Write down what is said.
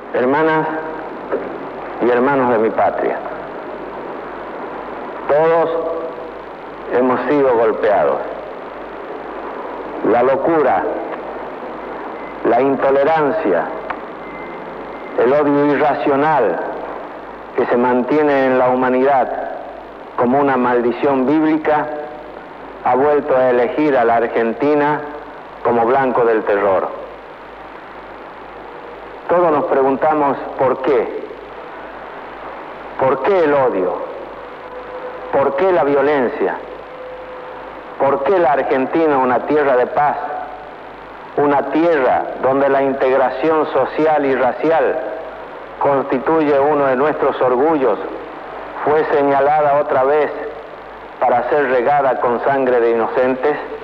Hermanas y hermanos de mi patria, todos hemos sido golpeados. La locura, la intolerancia, el odio irracional que se mantiene en la humanidad como una maldición bíblica ha vuelto a elegir a la Argentina como blanco del terror. Todos nos preguntamos ¿por qué? ¿Por qué el odio? ¿Por qué la violencia? ¿Por qué la Argentina, una tierra de paz? Una tierra donde la integración social y racial constituye uno de nuestros orgullos, fue señalada otra vez para ser regada con sangre de inocentes.